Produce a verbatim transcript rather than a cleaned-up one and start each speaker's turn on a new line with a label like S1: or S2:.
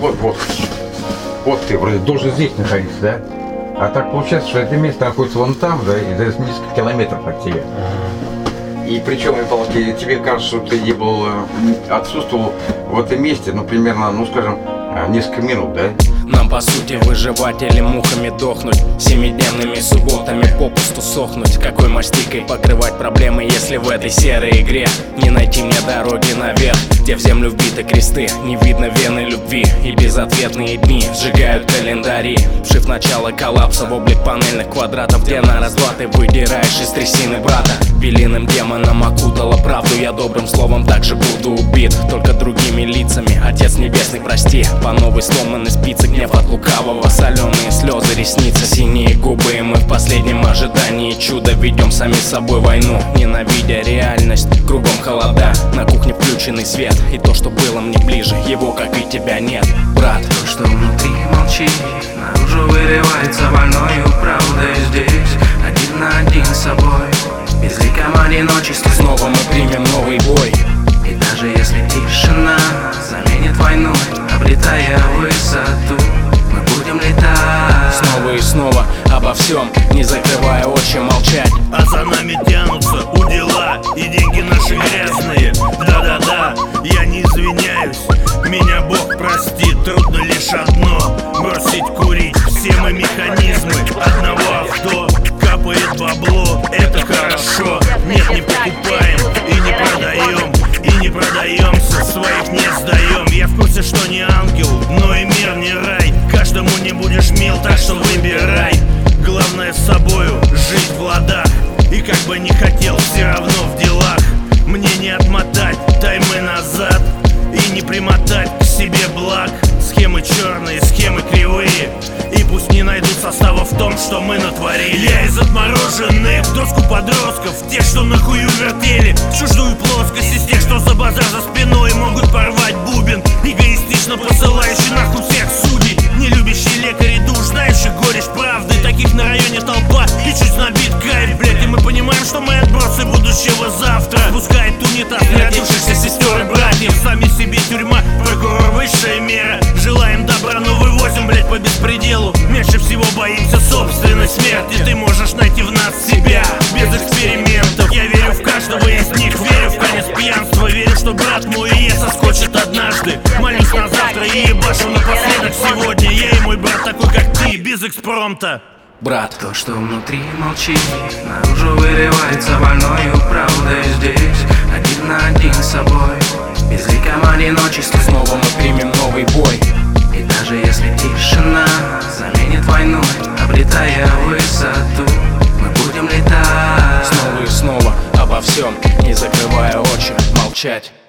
S1: вот, вот. Вот ты вроде должен здесь находиться, да? А так получается, что это место находится вон там, да, и за несколько километров от тебя. И причем, и тебе кажется, что ты не был, отсутствовал в этом месте, ну, примерно, ну, скажем, несколько минут, да?
S2: Нам по сути выживать или мухами дохнуть, семидневными субботами попусту сохнуть. Какой мастикой покрывать проблемы, если в этой серой игре не найти мне дороги наверх, где в землю вбиты кресты, не видно вены любви. И безответные дни сжигают календари, вшив начало коллапса в облик панельных квадратов, где на раз-два ты выдираешь из трясины брата. Белиным демоном окутала правду, я добрым словом также буду убит, только другими лицами. Отец небесный, прости, по новой сломанной спице гнев от лукавого, соленые слезы, ресницы, синие губы. И мы в последнем ожидании чуда ведем сами с собой войну, ненавидя реальность, кругом холода, на кухне включенный свет. И то, что было мне ближе, его, как и тебя, нет, брат.
S3: То, что внутри молчит, наружу вырывается больною правдой. Здесь один на один с собой, безликом одиночества.
S2: Снова мы примем новый бой.
S3: И даже если тишина заменит войну, обретая высоту, мы будем летать
S2: снова и снова обо всем, не закрывая очи, молчать.
S4: А за нами тянутся удила и деньги наши грязные. Да-да-да, я не извиняюсь, меня Бог простит. Трудно лишь одно — бросить курить. Все мы механизмы одного авто, капает бабло, это хорошо. Нет, не покупаем и не продаем, и не продаемся, своих не сдаем. Я в курсе, что не ангел, но и мир не рай. Каждому не будешь мил, так что выбирай. Главное с собою жить в ладах, и как бы не хотел, все равно в делах. Мне не отмотать таймы назад и не примотать к себе благ. Схемы черные, схемы кривые, и пусть не найдут состава в том, что мы натворили. Я из отмороженных доску подростков, тех, что на хую вертели в чужую плоскость, из тех, что за базар за спиной могут порвать бубен, эгоистично посылающий нахуй всех судей, не любящий лекарей душ, знающих горечь правды. Таких на районе толпа и чуть набит кайф, блядь. И мы понимаем, что мы отбросы будущего завтра. Пускает унитаз не родившихся сестер и братьев. Сами себе тюрьма, прокурор высшая мера. Желаем добра, но вывозим, блядь, по беспределу. Меньше всего боимся собственной смерти. Ты можешь найти в нас себя без экспериментов. Я верю в каждого из них, верю в конец пьянства. Верю, что брат мой и я соскочит однажды. Молюсь на завтра и ебашу напоследок сегодня. Я и мой брат такой, как ты, без экспромта.
S2: Брат,
S3: то, что внутри молчит, наружу вырывается больною правдой. Здесь один на один с собой, безликом одиночества.
S2: снова мы примем новый бой.
S3: И даже если тишина заменит войну, обретая высоту, мы будем летать
S2: снова и снова обо всем, не закрывая очи, молчать.